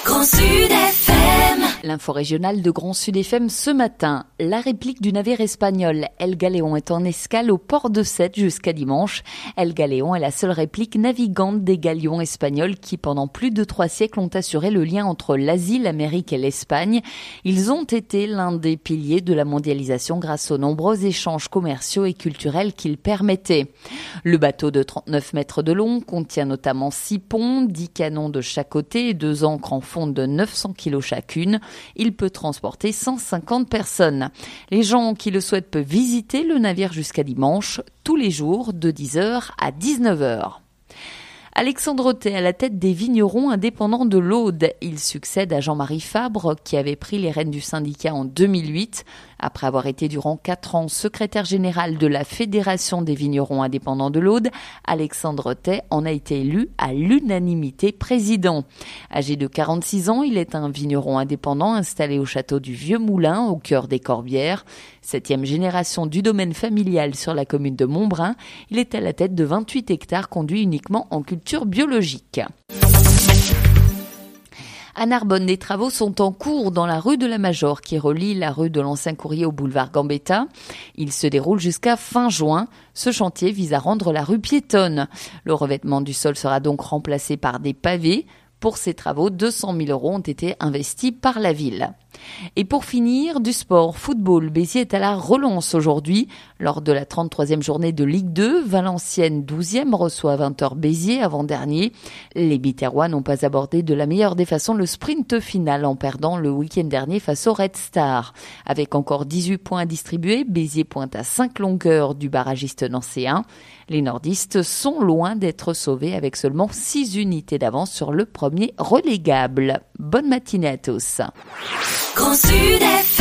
Grand Sud FM. L'info régionale de Grand Sud FM ce matin. La réplique du navire espagnol El Galeon est en escale au port de Sète jusqu'à dimanche. El Galeon est la seule réplique navigante des galions espagnols qui, pendant plus de 3 siècles, ont assuré le lien entre l'Asie, l'Amérique et l'Espagne. Ils ont été l'un des piliers de la mondialisation grâce aux nombreux échanges commerciaux et culturels qu'ils permettaient. Le bateau de 39 mètres de long contient notamment 6 ponts, 10 canons de chaque côté et 2 ancres en fonte de 900 kg chacune. Il peut transporter 150 personnes. Les gens qui le souhaitent peuvent visiter le navire jusqu'à dimanche, tous les jours de 10h à 19h. Alexandre They à la tête des vignerons indépendants de l'Aude. Il succède à Jean-Marie Fabre qui avait pris les rênes du syndicat en 2008. Après avoir été durant 4 ans secrétaire général de la Fédération des vignerons indépendants de l'Aude, Alexandre They en a été élu à l'unanimité président. Âgé de 46 ans, il est un vigneron indépendant installé au château du Vieux Moulin au cœur des Corbières. 7e génération du domaine familial sur la commune de Montbrun. Il est à la tête de 28 hectares conduits uniquement en culture biologique. À Narbonne, des travaux sont en cours dans la rue de la Major qui relie la rue de l'Ancien Courrier au boulevard Gambetta. Il se déroule jusqu'à fin juin. Ce chantier vise à rendre la rue piétonne. Le revêtement du sol sera donc remplacé par des pavés. Pour ces travaux, 200 000 € ont été investis par la ville. Et pour finir, du sport, football. Béziers est à la relance aujourd'hui. Lors de la 33e journée de Ligue 2, Valenciennes 12e reçoit 20h Béziers avant-dernier. Les Biterrois n'ont pas abordé de la meilleure des façons le sprint final en perdant le week-end dernier face au Red Star. Avec encore 18 points à distribuer, Béziers pointe à 5 longueurs du barragiste nancéen. Les nordistes sont loin d'être sauvés avec seulement 6 unités d'avance sur le premier relégable. Bonne matinée à tous. Grand Sud FM.